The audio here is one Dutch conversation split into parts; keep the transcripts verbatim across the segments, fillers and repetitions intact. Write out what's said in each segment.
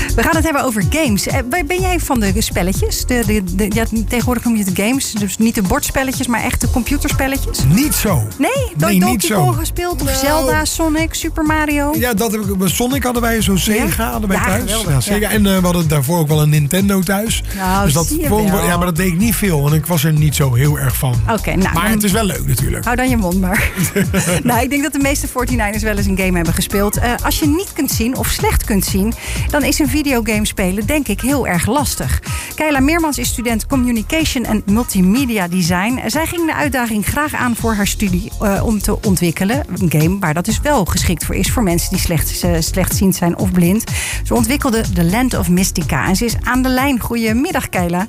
We gaan het hebben over games. Ben jij van de spelletjes? De, de, de, ja, tegenwoordig noem je het games. Dus niet de bordspelletjes, maar echt de computerspelletjes? Niet zo. Nee? Nee, Donkey niet zo. Kong gespeeld? Of Nou, Zelda, Sonic, Super Mario? Ja, dat heb ik. Bij Sonic hadden wij zo'n Sega Ja? hadden wij Ja, thuis. geweldig, Ja, Sega. ja. En uh, we hadden daarvoor ook wel een Nintendo thuis. Nou, dus dat zie je vond, wel. ja, maar dat deed ik niet veel. Want ik was er niet zo heel erg van. Oké, okay, nou, maar dan, het is wel leuk natuurlijk. Hou dan je mond maar. Nou, ik denk dat de meeste forty-niners wel eens een game hebben gespeeld. Uh, als je niet kunt zien of slecht kunt zien, dan is een videogame spelen denk ik heel erg lastig. Kayla Meermans is student Communication en Multimedia Design. Zij ging de uitdaging graag aan voor haar studie uh, om te ontwikkelen. Een game waar dat dus wel geschikt voor is voor mensen die slecht, uh, slechtziend zijn of blind. Ze ontwikkelde The Land of Mystica en ze is aan de lijn. Goedemiddag, Kayla.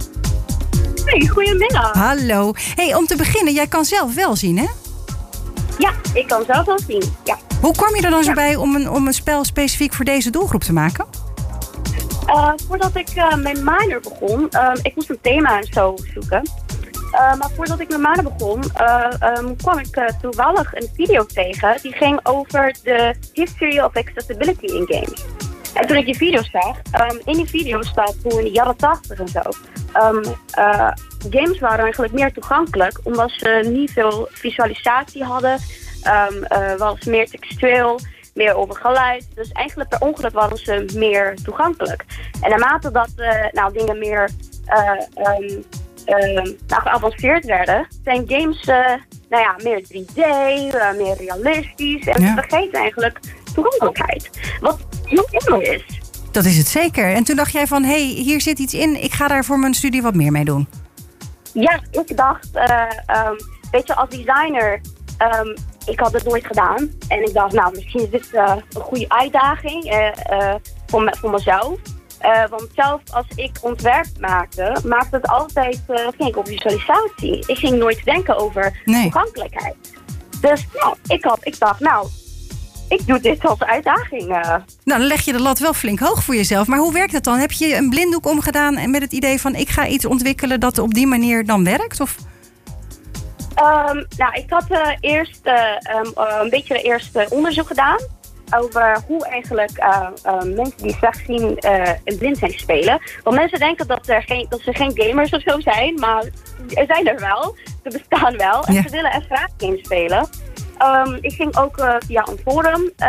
Hey, goedemiddag. Hallo. Hey, om te beginnen, jij kan zelf wel zien, hè? Ja, ik kan zelf wel zien, ja. Hoe kwam je er dan zo ja. bij om een, om een spel specifiek voor deze doelgroep te maken? Uh, voordat ik uh, mijn minor begon, uh, ik moest een thema en zo zoeken. Uh, maar voordat ik mijn minor begon, uh, um, kwam ik uh, toevallig een video tegen. Die ging over de history of accessibility in games. En toen ik die video zag, um, in die video staat hoe in de jaren tachtig en zo. Um, uh, games waren eigenlijk meer toegankelijk, omdat ze niet veel visualisatie hadden. Um, uh, was meer textueel, meer over geluid. Dus eigenlijk per ongeluk waren ze meer toegankelijk. En naarmate dat uh, nou, dingen meer uh, um, uh, nou, geavanceerd werden, zijn games uh, nou ja, meer drie D, uh, meer realistisch. En ja. we vergeten eigenlijk toegankelijkheid. Wat heel mooi is. Dat is het zeker. En toen dacht jij van, hé, hey, hier zit iets in. Ik ga daar voor mijn studie wat meer mee doen. Ja, ik dacht, uh, um, weet je, als designer, um, ik had het nooit gedaan. En ik dacht, nou, misschien is dit uh, een goede uitdaging uh, uh, voor, me, voor mezelf. Uh, want zelf als ik ontwerp maakte, maakte het altijd, uh, ging ik op visualisatie. Ik ging nooit denken over nee. toegankelijkheid. Dus nou, ik, had, ik dacht, nou, ik doe dit als uitdaging. Uh. Nou, dan leg je de lat wel flink hoog voor jezelf. Maar hoe werkt het dan? Heb je een blinddoek omgedaan en met het idee van ik ga iets ontwikkelen dat op die manier dan werkt? Of? Um, nou, ik had uh, eerst uh, um, uh, een beetje eerst uh, onderzoek gedaan over hoe eigenlijk uh, uh, mensen die slechtzien uh, en blind zijn spelen. Want mensen denken dat, er geen, dat ze geen gamers of zo zijn, maar er zijn er wel. Ze bestaan wel en ja. ze willen echt graag games spelen. Um, ik ging ook uh, via een forum, uh,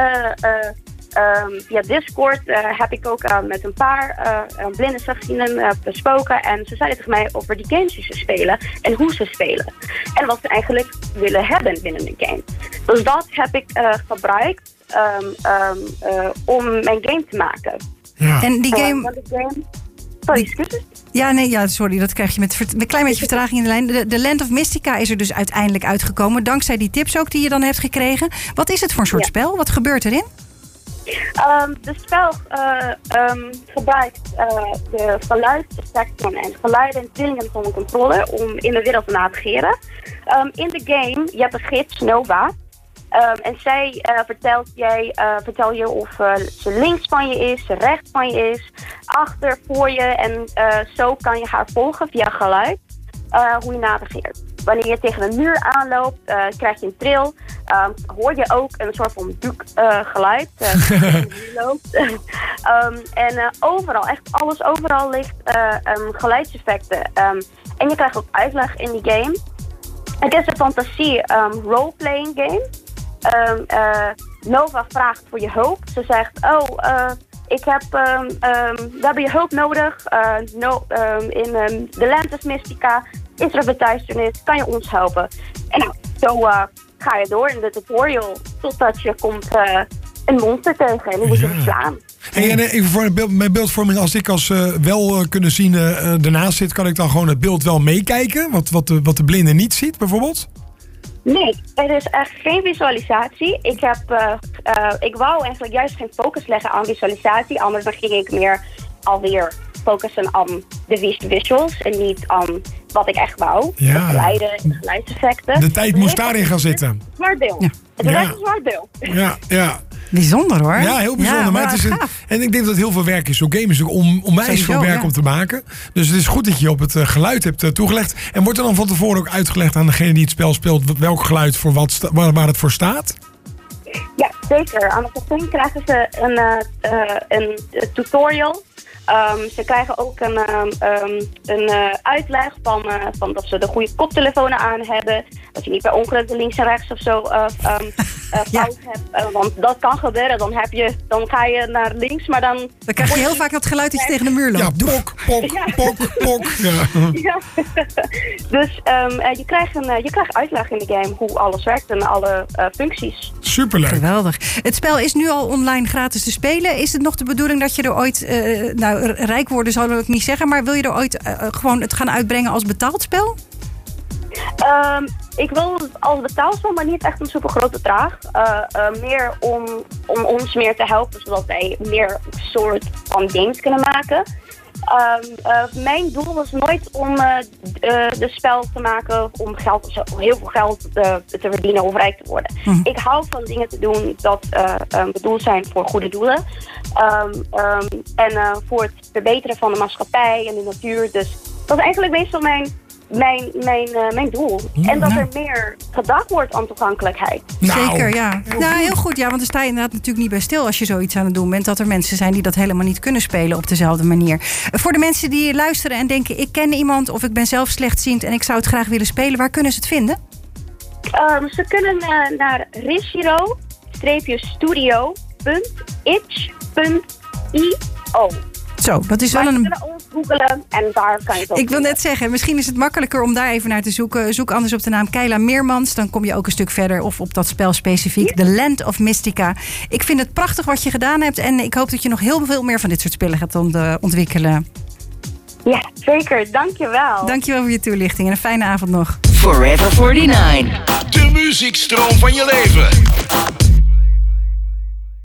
uh, um, via Discord uh, heb ik ook uh, met een paar uh, blinde slechtzienden uh, besproken. En ze zeiden tegen mij over die games die ze spelen en hoe ze spelen. En wat ze eigenlijk willen hebben binnen een game. Dus dat heb ik uh, gebruikt um, um, uh, om mijn game te maken. Ja. En die game... Uh, game... Sorry, excuses? Ja, nee, ja, sorry, dat krijg je met een klein beetje vertraging in de lijn. De, de Land of Mystica is er dus uiteindelijk uitgekomen, dankzij die tips ook die je dan hebt gekregen. Wat is het voor een soort ja. spel? Wat gebeurt erin? Um, de spel uh, um, gebruikt uh, de geluidseffecten en geluiden en trillingen van een controller om in de wereld te navigeren. Um, in de game, je hebt een gids, Nova. Um, en zij uh, vertelt, jij, uh, vertel je of uh, ze links van je is, ze rechts van je is, achter, voor je. En uh, zo kan je haar volgen via geluid, uh, hoe je navigeert. Wanneer je tegen een muur aanloopt, uh, krijg je een tril. Um, hoor je ook een soort van doek uh, geluid. Uh, loopt. um, en uh, overal, echt alles overal ligt uh, um, geluidseffecten. Um, en je krijgt ook uitleg in die game. Het is een fantasie um, roleplaying game. Um, uh, Nova vraagt voor je hulp. Ze zegt, oh, uh, ik heb, um, um, we hebben je hulp nodig. Uh, no, um, in um, The Land of Mystica is er een betuisternis. Kan je ons helpen? En nou, zo uh, ga je door in de tutorial totdat je komt uh, een monster tegen en die moet je verslaan. Hey, en even voor beeld, mijn beeldvorming, als ik als uh, wel uh, kunnen zien uh, ernaast zit, kan ik dan gewoon het beeld wel meekijken? Wat, wat, de, wat de blinde niet ziet, bijvoorbeeld? Nee, er is echt geen visualisatie. Ik, heb, uh, uh, ik wou eigenlijk juist geen focus leggen aan visualisatie. Anders dan ging ik meer alweer focussen aan de visuals en niet aan wat ik echt wou. Ja. De geluiden en de geluidseffecten. De tijd moest daarin gaan zitten. Zwart beeld. Ja. Het is ja. echt een zwart beeld. Ja, ja. Bijzonder hoor. Ja, heel bijzonder. Ja, maar het is een, en ik denk dat het heel veel werk is. Zo'n game is ook om, onwijs Sowieso, veel werk ja. om te maken. Dus het is goed dat je op het uh, geluid hebt uh, toegelegd. En wordt er dan van tevoren ook uitgelegd aan degene die het spel speelt welk geluid voor wat sta, waar, waar het voor staat? Ja, zeker. Aan het begin krijgen ze een, uh, uh, een tutorial. Um, ze krijgen ook een, um, um, een uh, uitleg van, uh, van dat ze de goede koptelefonen aan hebben. Dat je niet per ongeluk de links en rechts of zo uh, um, uh, fout ja. hebt. Uh, want dat kan gebeuren. Dan, heb je, dan ga je naar links, maar dan... Dan krijg je heel vaak dat geluid dat je tegen de muur loopt. Ja, pok, pok, ja. pok, pok. Ja. Ja. Dus um, uh, je, krijgt een, uh, je krijgt uitleg in de game hoe alles werkt en alle uh, functies. Superleuk. Geweldig. Het spel is nu al online gratis te spelen. Is het nog de bedoeling dat je er ooit... Uh, nou, rijk worden zou ik niet zeggen, maar wil je er ooit uh, gewoon het gaan uitbrengen als betaald spel? Um, ik wil het als betaalspel, maar niet echt een super groot bedrag. Uh, uh, meer om, om ons meer te helpen, zodat wij meer soort van games kunnen maken. Um, uh, mijn doel was nooit om uh, uh, de spel te maken om geld, zo, heel veel geld uh, te verdienen of rijk te worden. Hm. Ik hou van dingen te doen dat uh, um, bedoeld zijn voor goede doelen. Um, um, en uh, voor het verbeteren van de maatschappij en de natuur. Dus dat is eigenlijk meestal mijn, mijn, mijn, uh, mijn doel. Ja, en dat nou. er meer gedacht wordt aan toegankelijkheid. Nou, Zeker, ja. Heel, nou, heel goed, ja, want er sta je inderdaad natuurlijk niet bij stil als je zoiets aan het doen bent. Dat er mensen zijn die dat helemaal niet kunnen spelen op dezelfde manier. Voor de mensen die luisteren en denken, ik ken iemand of ik ben zelf slechtziend en ik zou het graag willen spelen, waar kunnen ze het vinden? Um, ze kunnen uh, naar rishiro studio punt itch punt io. Zo, dat is maar wel een... je kunt ons googelen en daar kan je het ook Ik wil net zeggen, misschien is het makkelijker om daar even naar te zoeken. Zoek anders op de naam Kayla Meermans. Dan kom je ook een stuk verder. Of op dat spel specifiek. Ja. The Land of Mystica. Ik vind het prachtig wat je gedaan hebt. En ik hoop dat je nog heel veel meer van dit soort spellen gaat ontwikkelen. Ja, zeker. Dankjewel. Dankjewel voor je toelichting. En een fijne avond nog. Forever forty-nine. De muziekstroom van je leven.